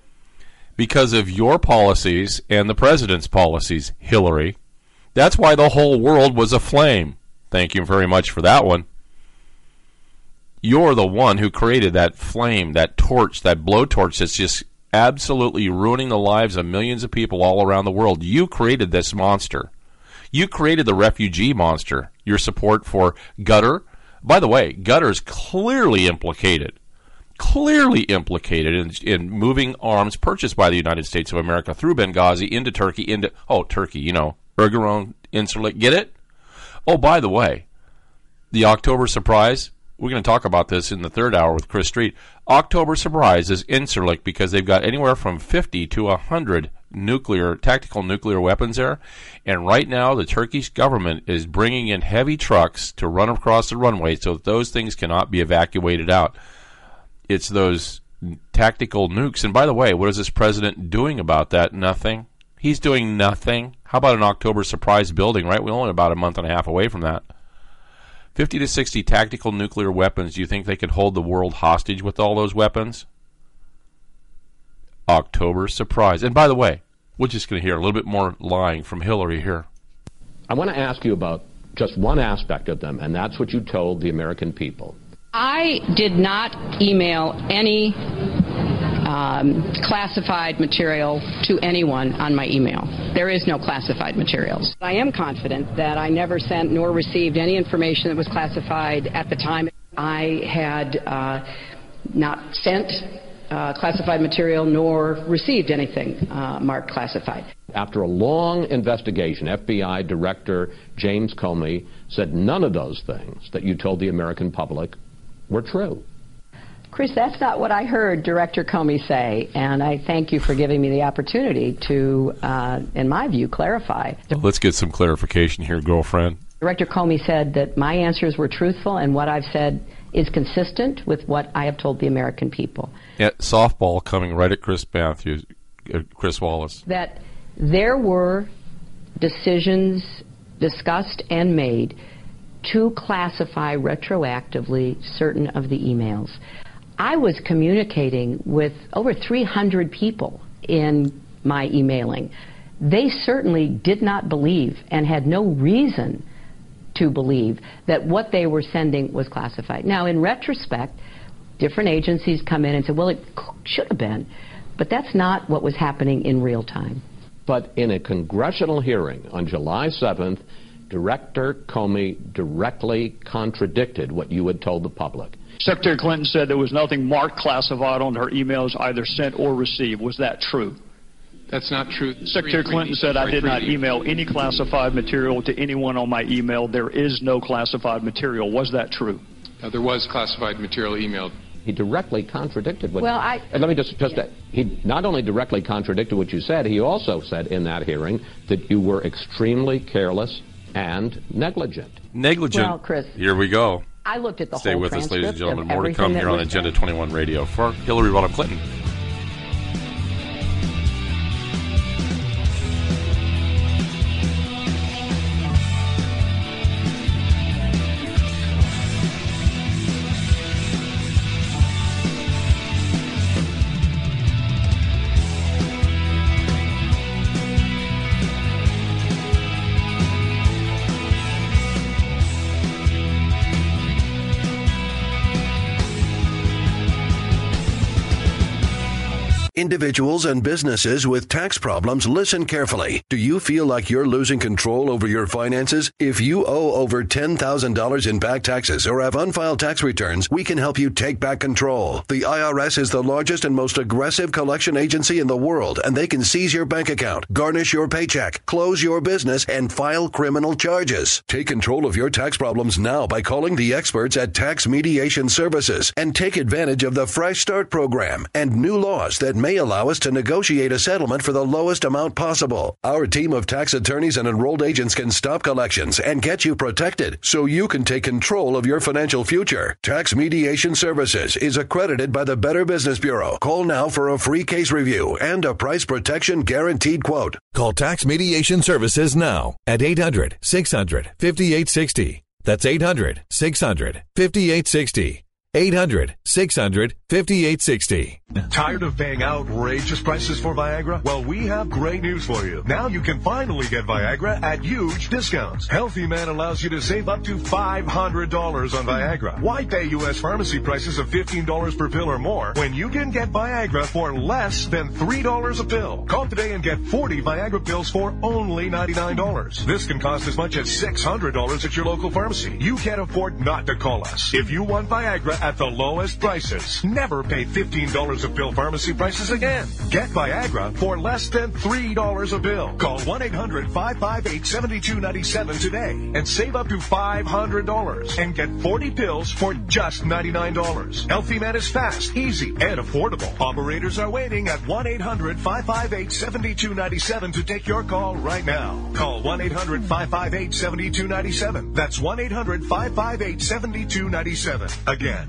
Because of your policies and the president's policies, Hillary. That's why the whole world was aflame. Thank you very much for that one. You're the one who created that flame, that torch, that blowtorch that's just absolutely ruining the lives of millions of people all around the world. You created this monster. You created the refugee monster. Your support for Qatar. By the way, Qatar is clearly implicated, clearly implicated in, in moving arms purchased by the United States of America through Benghazi into Turkey, into, oh, Turkey, you know, Erzurum, Incirlik, get it? Oh, by the way, the October surprise, we're going to talk about this in the third hour with Chris Street. October surprise is Incirlik because they've got anywhere from fifty to one hundred nuclear, tactical nuclear weapons there. And right now, the Turkish government is bringing in heavy trucks to run across the runway so that those things cannot be evacuated out. It's those tactical nukes. And by the way, what is this president doing about that? Nothing. He's doing nothing. How about an October surprise building, right? We're only about a month and a half away from that. fifty to sixty tactical nuclear weapons. Do you think they could hold the world hostage with all those weapons? October surprise. And by the way, we're just going to hear a little bit more lying from Hillary here. I want to ask you about just one aspect of them, and that's what you told the American people. I did not email any um, classified material to anyone on my email. There is no classified materials. I am confident that I never sent nor received any information that was classified at the time. I had uh, not sent uh, classified material nor received anything uh, marked classified. After a long investigation, F B I Director James Comey said none of those things that you told the American public were true. Chris, that's not what I heard Director Comey say, and I thank you for giving me the opportunity to, uh, in my view, clarify. Well, let's get some clarification here, girlfriend. Director Comey said that my answers were truthful, and what I've said is consistent with what I have told the American people. Yeah, softball coming right at Chris Matthews, uh, Chris Wallace. That there were decisions discussed and made to classify retroactively certain of the emails. I was communicating with over three hundred people in my emailing. They certainly did not believe and had no reason to believe that what they were sending was classified. Now, in retrospect, different agencies come in and say, well, it should have been, but that's not what was happening in real time. But in a congressional hearing on July seventh, Director Comey directly contradicted what you had told the public. Secretary Clinton said there was nothing marked classified on her emails either sent or received. Was that true? That's not true. Secretary Clinton said I did not email any classified material to anyone on my email. There is no classified material. Was that true? Uh, there was classified material emailed. He directly contradicted what... Well, I... And let me just... just yeah. He not only directly contradicted what you said, he also said in that hearing that you were extremely careless and negligent. Negligent. Well, Chris... Here we go. I looked at the Stay whole with us, ladies and gentlemen. More to come here on Agenda twenty-one Radio for Hillary Rodham Clinton. Individuals and businesses with tax problems, listen carefully. Do you feel like you're losing control over your finances? If you owe over ten thousand dollars in back taxes or have unfiled tax returns, we can help you take back control. The I R S is the largest and most aggressive collection agency in the world, and they can seize your bank account, garnish your paycheck, close your business, and file criminal charges. Take control of your tax problems now by calling the experts at Tax Mediation Services and take advantage of the Fresh Start program and new laws that may allow us to negotiate a settlement for the lowest amount possible. Our team of tax attorneys and enrolled agents can stop collections and get you protected so you can take control of your financial future. Tax Mediation Services is accredited by the Better Business Bureau. Call now for a free case review and a price protection guaranteed quote. Call Tax Mediation Services now at eight hundred, six hundred, fifty-eight sixty. That's eight hundred, six hundred, fifty-eight sixty. eight hundred, six hundred, fifty-eight sixty. Tired of paying outrageous prices for Viagra? Well, we have great news for you. Now you can finally get Viagra at huge discounts. Healthy Man allows you to save up to five hundred dollars on Viagra. Why pay U S pharmacy prices of fifteen dollars per pill or more when you can get Viagra for less than three dollars a pill? Call today and get forty Viagra pills for only ninety-nine dollars. This can cost as much as six hundred dollars at your local pharmacy. You can't afford not to call us. If you want Viagra at the lowest prices, never pay fifteen dollars a pill pharmacy prices again. Get Viagra for less than three dollars a pill. Call one eight hundred, five five eight, seven two nine seven today and save up to five hundred dollars and get forty pills for just ninety-nine dollars. Healthy Man is fast, easy, and affordable. Operators are waiting at one eight hundred, five five eight, seven two nine seven to take your call right now. Call one eight hundred, five five eight, seven two nine seven. That's one eight hundred, five five eight, seven two nine seven. Again,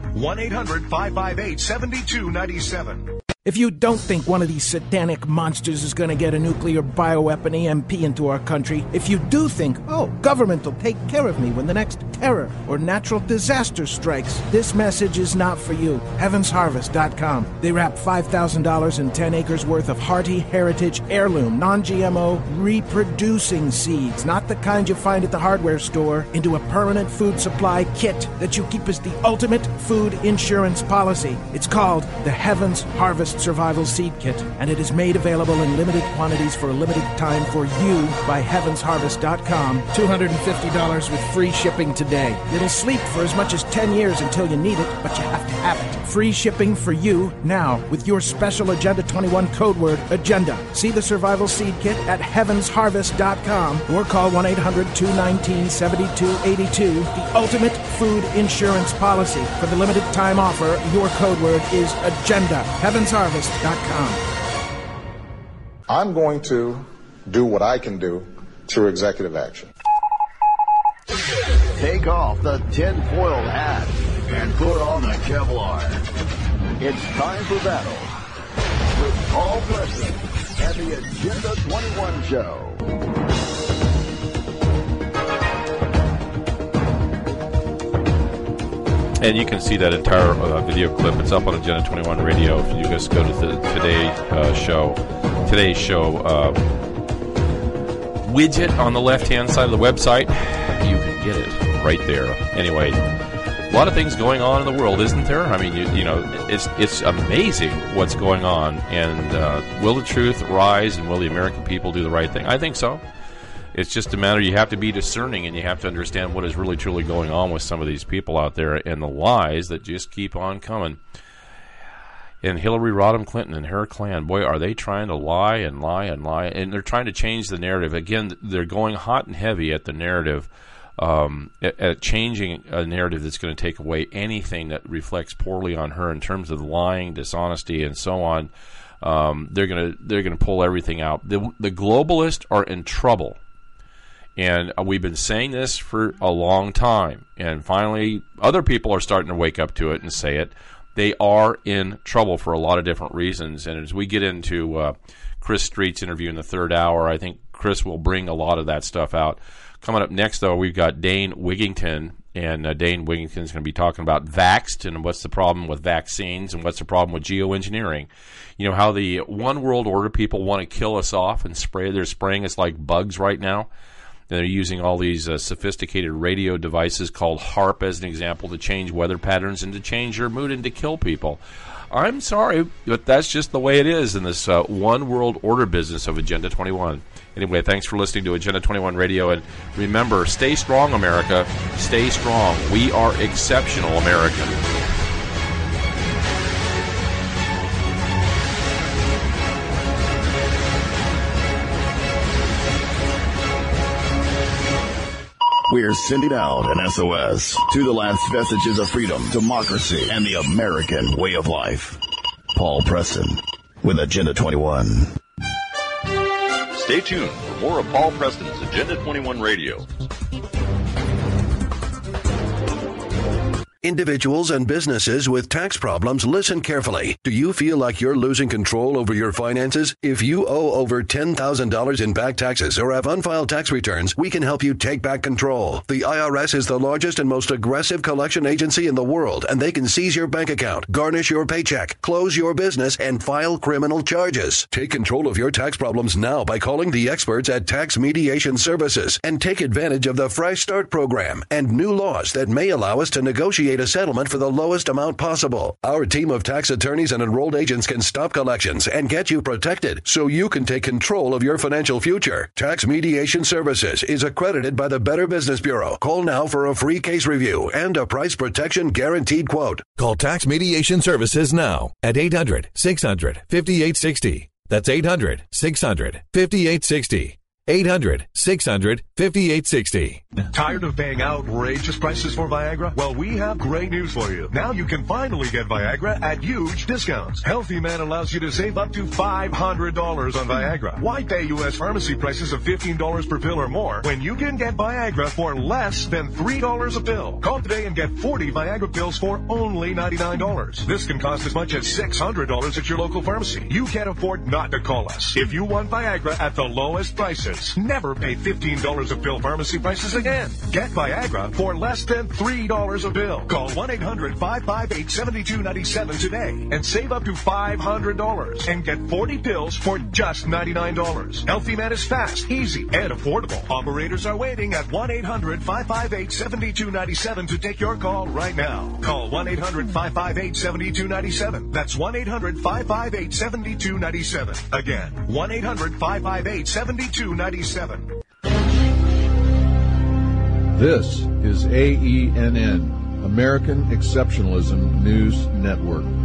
one eight hundred five five eight seven two nine seven. If you don't think one of these satanic monsters is going to get a nuclear bioweapon E M P into our country, if you do think, oh, government will take care of me when the next terror or natural disaster strikes, this message is not for you. heavens harvest dot com. They wrap five thousand dollars and ten acres worth of hearty heritage heirloom, non-G M O, reproducing seeds, not the kind you find at the hardware store, into a permanent food supply kit that you keep as the ultimate food insurance policy. It's called the Heavens Harvest Survival Seed Kit, and it is made available in limited quantities for a limited time for you by heavens harvest dot com. two hundred fifty dollars with free shipping today. It'll sleep for as much as ten years until you need it, but you have to have it. Free shipping for you now with your special Agenda twenty-one code word, AGENDA. See the Survival Seed Kit at heavens harvest dot com or call one eight hundred two one nine seven two eight two. The ultimate food insurance policy. For the limited time offer, your code word is AGENDA. heavens harvest dot com. I'm going to do what I can do through executive action. Take off the tinfoil hat and put on the Kevlar. It's time for battle with Paul Preston and the Agenda twenty-one Show. And you can see that entire uh, video clip. It's up on Agenda twenty-one Radio. If you just go to the Today uh, Show, Today's Show uh, widget on the left-hand side of the website, you can get it right there. Anyway, a lot of things going on in the world, isn't there? I mean, you, you know, it's it's amazing what's going on. And uh, will the truth rise, and will the American people do the right thing? I think so. It's just a matter, you have to be discerning, and you have to understand what is really truly going on with some of these people out there and the lies that just keep on coming. And Hillary Rodham Clinton and her clan, boy, are they trying to lie and lie and lie, and they're trying to change the narrative. Again, they're going hot and heavy at the narrative, um, at, at changing a narrative that's going to take away anything that reflects poorly on her in terms of lying, dishonesty, and so on. Um, they're going to they're going to pull everything out. The, the globalists are in trouble. And we've been saying this for a long time. And finally, other people are starting to wake up to it and say it. They are in trouble for a lot of different reasons. And as we get into uh, Chris Street's interview in the third hour, I think Chris will bring a lot of that stuff out. Coming up next, though, we've got Dane Wigington. And uh, Dane Wigington is going to be talking about Vaxxed and what's the problem with vaccines and what's the problem with geoengineering. You know, how the one world order people want to kill us off and spray. They're spraying us like bugs right now. They're using all these uh, sophisticated radio devices called HAARP, as an example, to change weather patterns and to change your mood and to kill people. I'm sorry, but that's just the way it is in this uh, one world order business of Agenda twenty-one. Anyway, thanks for listening to Agenda twenty-one Radio. And remember, stay strong, America. Stay strong. We are exceptional Americans. We're sending out an S O S to the last vestiges of freedom, democracy, and the American way of life. Paul Preston with Agenda twenty-one. Stay tuned for more of Paul Preston's Agenda twenty-one Radio. Individuals and businesses with tax problems, listen carefully. Do you feel like you're losing control over your finances? If you owe over ten thousand dollars in back taxes or have unfiled tax returns, we can help you take back control. The I R S is the largest and most aggressive collection agency in the world, and they can seize your bank account, garnish your paycheck, close your business, and file criminal charges. Take control of your tax problems now by calling the experts at Tax Mediation Services and take advantage of the Fresh Start program and new laws that may allow us to negotiate a settlement for the lowest amount possible. Our team of tax attorneys and enrolled agents can stop collections and get you protected so you can take control of your financial future. Tax Mediation Services is accredited by the Better Business Bureau. Call now for a free case review and a price protection guaranteed quote. Call Tax Mediation Services now at eight hundred, six hundred, fifty-eight sixty. That's eight hundred, six hundred, fifty-eight sixty. eight hundred, six hundred, fifty-eight sixty. Tired of paying outrageous prices for Viagra? Well, we have great news for you. Now you can finally get Viagra at huge discounts. Healthy Man allows you to save up to five hundred dollars on Viagra. Why pay U S pharmacy prices of fifteen dollars per pill or more when you can get Viagra for less than three dollars a pill? Call today and get forty Viagra pills for only ninety-nine dollars. This can cost as much as six hundred dollars at your local pharmacy. You can't afford not to call us. If you want Viagra at the lowest prices, never pay fifteen dollars a pill pharmacy prices again. Get Viagra for less than three dollars a pill. Call one eight hundred, five five eight, seven two nine seven today and save up to five hundred dollars and get forty pills for just ninety-nine dollars. Healthy Man is fast, easy, and affordable. Operators are waiting at one eight hundred, five five eight, seven two nine seven to take your call right now. Call one eight hundred, five five eight, seven two nine seven. That's one eight hundred, five five eight, seven two nine seven. Again, one eight hundred, five five eight, seven two nine seven. This is A E N N, American Exceptionalism News Network.